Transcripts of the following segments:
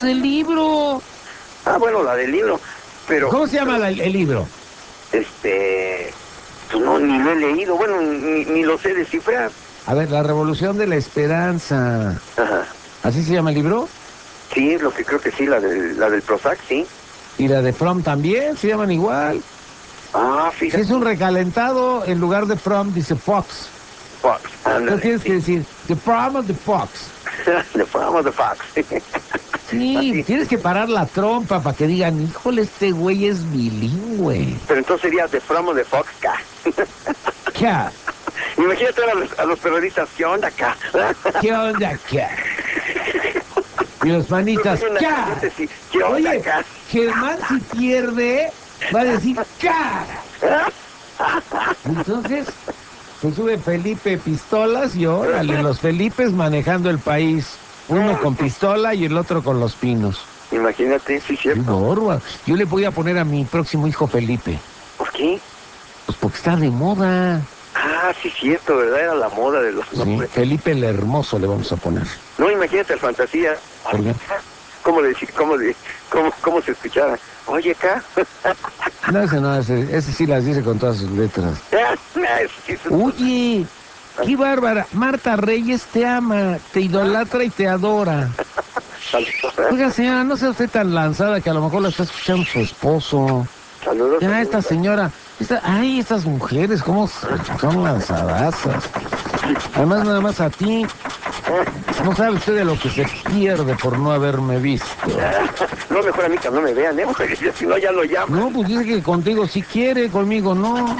del libro. Ah, bueno, la del libro, pero... ¿Cómo se llama el libro? Pues no, ni lo he leído, bueno, ni lo sé descifrar. A ver, La Revolución de la Esperanza. Ajá. ¿Así se llama el libro? Sí, lo que creo que sí, la del Prozac, sí. Y la de Fromm también, se llaman igual. Ah, Si fíjate. es un recalentado, en lugar de Fromm dice Fox. Fox, Entonces ándale, tienes sí. que decir, The Fromm of the Fox. The Farm of the Fox. Sí, Así. tienes que parar la trompa para que digan, híjole, este güey es bilingüe. Pero entonces sería The Farm of the Fox, K. ¿Qué? Imagínate a los periodistas, ¿qué onda acá? ¿Qué onda, qué? Y los panistas, ¿qué? ¿Qué onda Oye, acá? Germán si pierde, va a decir, ¿qué? Entonces, se sube Felipe Pistolas y órale, los Felipes manejando el país. Uno con pistola y el otro con los pinos. Imagínate, sí, Qué cierto. bárbaro. Yo le voy a poner a mi próximo hijo Felipe. ¿Por qué? Pues porque está de moda. Ah, sí, cierto, ¿verdad? Era la moda de los Sí, nombres. Felipe el Hermoso le vamos a poner. No, imagínate el fantasía. ¿Por qué? ¿Cómo decir, cómo se escuchara? Oye, acá. No, ese sí las dice con todas sus letras. Sí, Oye, qué bárbara. Marta Reyes te ama, te idolatra y te adora. Oiga, señora, no sea usted tan lanzada que a lo mejor la está escuchando su esposo. Saludos. Ya, esta señora, estas mujeres, cómo son lanzadazas. Además, nada más a ti, no sabe usted de lo que se pierde por no haberme visto. No, mejor a mí que no me vean, porque si no ya lo llamo. No, pues dice que contigo sí quiere, conmigo no.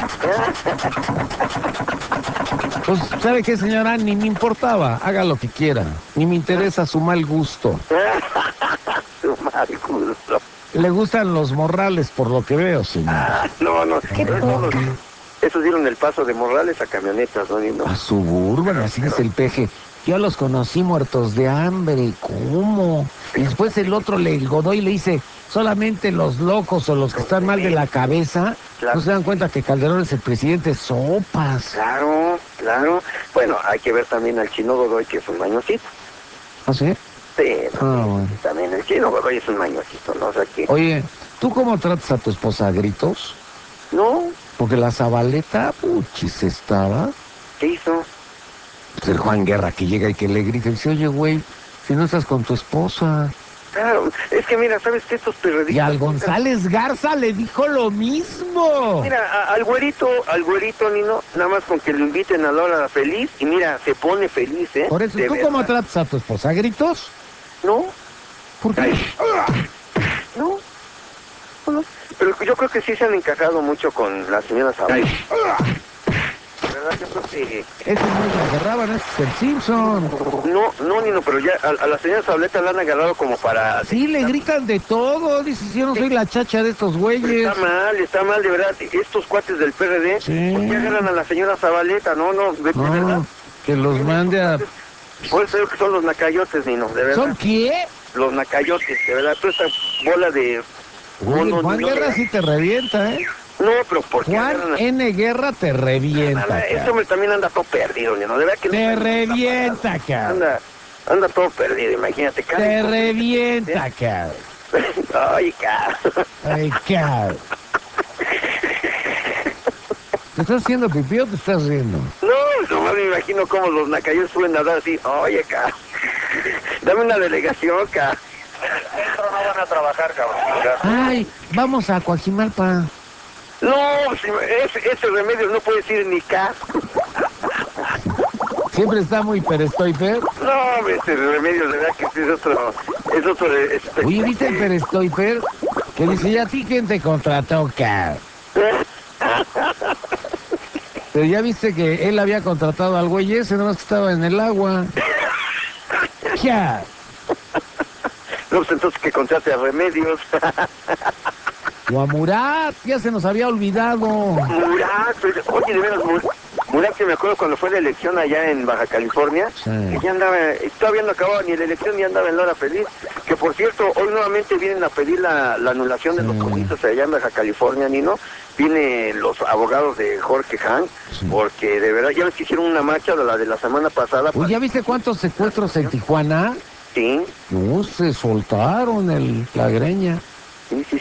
Pues, ¿sabe qué, señora? Ni me importaba, haga lo que quiera. Ni me interesa su mal gusto. Su mal gusto. Le gustan los morrales, por lo que veo, señor. No. Esos dieron el paso de Morrales a camionetas, ¿no? ¿No? A Suburban, así dice el peje. Yo los conocí muertos de hambre, ¿cómo? Y después el otro, el Godoy, le dice, solamente los locos o los que están mal de la cabeza Claro. no se dan cuenta que Calderón es el presidente sopas. Claro. Bueno, hay que ver también al Chino Godoy, que es un mañosito. ¿Ah, sí? Sí, Bueno. también el Chino Godoy es un mañosito, ¿no? O sea que... Oye, ¿tú cómo tratas a tu esposa a gritos? No, Porque la Zabaleta, puchis, estaba. ¿qué hizo? Pues el Juan Guerra que llega y que le grita y dice, oye, güey, si no estás con tu esposa. Claro, es que mira, ¿sabes qué? Estos periodistas... Y al González Garza le dijo lo mismo. Mira, al güerito, Nino, nada más con que lo inviten a la hora feliz, y mira, se pone feliz, ¿eh? Por eso, De ¿tú verdad. cómo tratas a tu esposa? ¿A gritos? No, ¿Por qué? no, pero yo creo que sí se han encajado mucho con la señora Zabaleta. ¿Verdad? Yo creo que... Ese no es la agarraban, ese es el Simpson. No, Nino, pero ya a la señora Zabaleta la han agarrado como para... Sí, le gritan de todo. Dice, yo no soy la chacha de estos güeyes. Está mal, de verdad. Estos cuates del PRD, Sí. ¿por qué agarran a la señora Zabaleta? No, de verdad. No, que los mande a... Por eso digo que son los nacayotes, Nino, de verdad. ¿Son qué? Los nacayotes, de verdad. Toda esta bola de... Oye, el Juan no, Guerra sí te revienta, ¿eh? No, pero ¿por qué Juan agarran a... N. Guerra te revienta, Este cara. hombre también anda todo perdido, Nino. De verdad que Te no... revienta, cara. Anda todo perdido, imagínate. Te revienta, cara. Ay, cara. Ay, cara. ¿Te estás haciendo pipí o te estás riendo? No me imagino cómo los nacayotes suelen nadar así. Oye, cara. Dame una delegación, cara. Dentro no van a trabajar, cabrón. Ay, vamos a Coajimalpa. No, ese remedio no puede decir ni K. Siempre está muy perestoiper. No, hombre, ese remedio de verdad que sí es otro Oye, ¿viste el perestoiper? Que dice, ¿y a ti quién te contrató, cara? Pero ya viste que él había contratado al güey ese, nomás que estaba en el agua. Ya. No, pues entonces que contrate a remedios. O a Murat, ya se nos había olvidado. Murat, oye, de veras, Murat, que me acuerdo cuando fue la elección allá en Baja California, Sí. que ya andaba, todavía no acababa ni la elección, ya andaba en la hora feliz. Que por cierto, hoy nuevamente vienen a pedir la anulación de los comicios allá en Baja California, Nino. Vienen los abogados de Jorge Han, porque de verdad ya ves que hicieron una marcha de la semana pasada. Uy, ¿ya viste cuántos secuestros en Tijuana? Sí. No, se soltaron la greña. Sí, sí,